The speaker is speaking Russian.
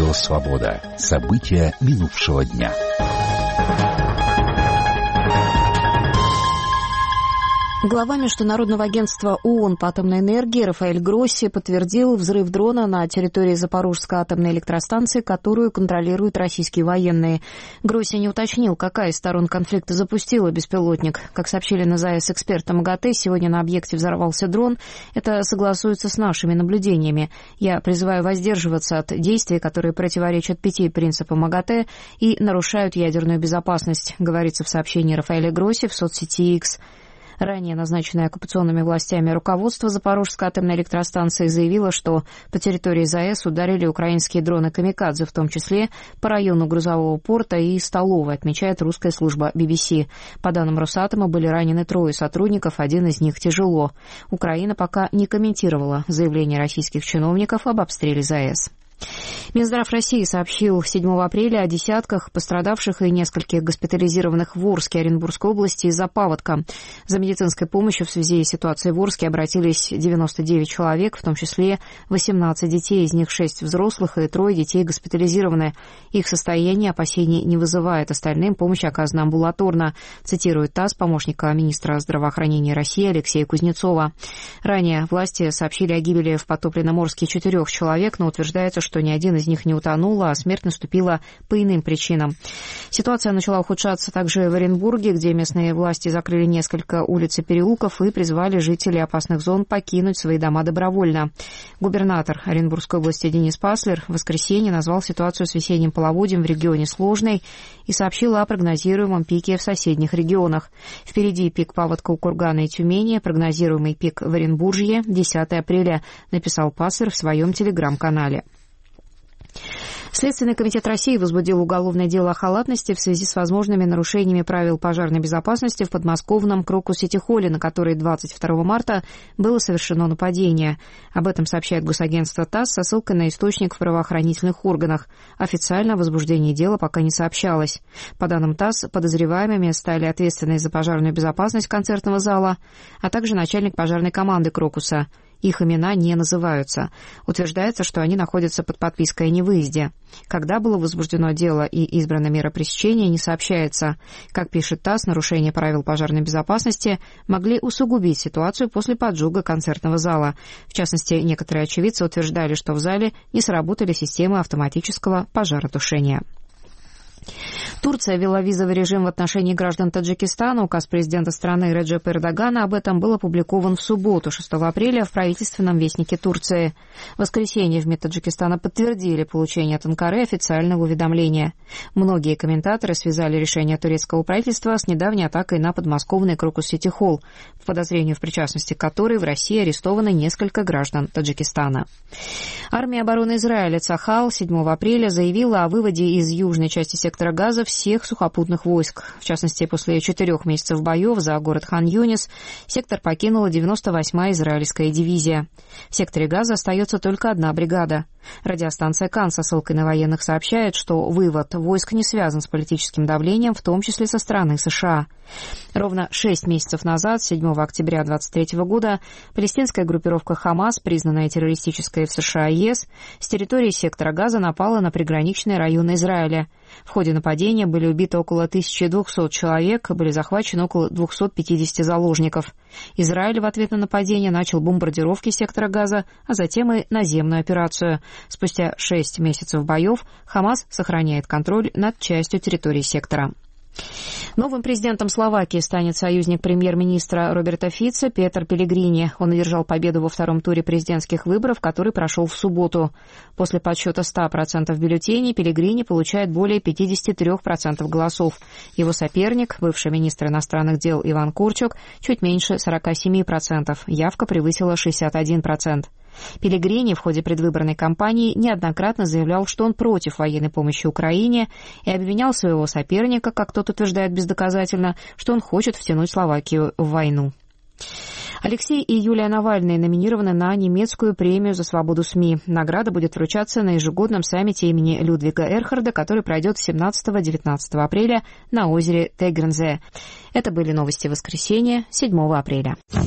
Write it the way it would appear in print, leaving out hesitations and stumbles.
Радио «Свобода». События минувшего дня. Глава Международного агентства ООН по атомной энергии Рафаэль Гросси подтвердил взрыв дрона на территории Запорожской атомной электростанции, которую контролируют российские военные. Гросси не уточнил, какая из сторон конфликта запустила беспилотник. Как сообщили на ЗАЭС эксперты МАГАТЭ, сегодня на объекте взорвался дрон. Это согласуется с нашими наблюдениями. Я призываю воздерживаться от действий, которые противоречат 5 принципам МАГАТЭ и нарушают ядерную безопасность, говорится в сообщении Рафаэля Гросси в соцсети X. Ранее назначенное оккупационными властями руководство Запорожской атомной электростанции заявило, что по территории ЗАЭС ударили украинские дроны «Камикадзе», в том числе по району грузового порта и столовой, отмечает русская служба BBC. По данным Росатома, были ранены 3 сотрудников, один из них тяжело. Украина пока не комментировала заявление российских чиновников об обстреле ЗАЭС. Минздрав России сообщил 7 апреля о десятках пострадавших и нескольких госпитализированных в Орске Оренбургской области из-за паводка. За медицинской помощью в связи с ситуацией в Орске обратились 99 человек, в том числе 18 детей, из них 6 взрослых и 3 детей госпитализированы. Их состояние опасений не вызывает, остальным помощь оказана амбулаторно, цитирует ТАСС помощника министра здравоохранения России Алексея Кузнецова. Ранее власти сообщили о гибели в потопленном Орске 4 человек, но утверждается, что ни один из них не утонул, а смерть наступила по иным причинам. Ситуация начала ухудшаться также в Оренбурге, где местные власти закрыли несколько улиц и переулков и призвали жителей опасных зон покинуть свои дома добровольно. Губернатор Оренбургской области Денис Паслер в воскресенье назвал ситуацию с весенним половодьем в регионе сложной и сообщил о прогнозируемом пике в соседних регионах. Впереди пик паводка у Кургана и Тюмени, прогнозируемый пик в Оренбуржье 10 апреля, написал Паслер в своем телеграм-канале. Следственный комитет России возбудил уголовное дело о халатности в связи с возможными нарушениями правил пожарной безопасности в подмосковном Крокус-Сити-Холле, на которой 22 марта было совершено нападение. Об этом сообщает госагентство ТАСС со ссылкой на источник в правоохранительных органах. Официально о возбуждении дела пока не сообщалось. По данным ТАСС, подозреваемыми стали ответственный за пожарную безопасность концертного зала, а также начальник пожарной команды Крокуса. Их имена не называются. Утверждается, что они находятся под подпиской о невыезде. Когда было возбуждено дело и избрана мера пресечения, не сообщается. Как пишет ТАСС, нарушения правил пожарной безопасности могли усугубить ситуацию после поджога концертного зала. В частности, некоторые очевидцы утверждали, что в зале не сработали системы автоматического пожаротушения. Турция ввела визовый режим в отношении граждан Таджикистана. Указ президента страны Реджепа Эрдогана об этом был опубликован в субботу, 6 апреля, в правительственном вестнике Турции. В воскресенье в МИД Таджикистана подтвердили получение от Анкары официального уведомления. Многие комментаторы связали решение турецкого правительства с недавней атакой на подмосковный Крокус-Сити-Холл, по подозрению в причастности к которой в России арестованы несколько граждан Таджикистана. Армия обороны Израиля Цахал 7 апреля заявила о выводе из южной части сектора Газа всех сухопутных войск. В частности, после 4 месяцев боев за город Хан-Юнис сектор покинула 98-я израильская дивизия. В секторе Газа остается только 1 бригада. Радиостанция КАН со ссылкой на военных сообщает, что вывод войск не связан с политическим давлением, в том числе со стороны США. Ровно 6 месяцев назад, 7 октября 2023 года, палестинская группировка «Хамас», признанная террористической в США и ЕС, с территории сектора Газа напала на приграничные районы Израиля. В ходе нападения были убиты около 1200 человек, были захвачены около 250 заложников. Израиль в ответ на нападение начал бомбардировки сектора Газа, а затем и наземную операцию. Спустя 6 месяцев боев Хамас сохраняет контроль над частью территории сектора. Новым президентом Словакии станет союзник премьер-министра Роберта Фица Петер Пеллегрини. Он одержал победу во 2-м туре президентских выборов, который прошел в субботу. После подсчета 100% бюллетеней Пеллегрини получает более 53% голосов. Его соперник, бывший министр иностранных дел Иван Курчук, чуть меньше 47%. Явка превысила 61%. Пеллегрини в ходе предвыборной кампании неоднократно заявлял, что он против военной помощи Украине, и обвинял своего соперника, как тот утверждает бездоказательно, что он хочет втянуть Словакию в войну. Алексей и Юлия Навальные номинированы на немецкую премию за свободу СМИ. Награда будет вручаться на ежегодном саммите имени Людвига Эрхарда, который пройдет 17-19 апреля на озере Тегернзе. Это были новости воскресенья, 7 апреля.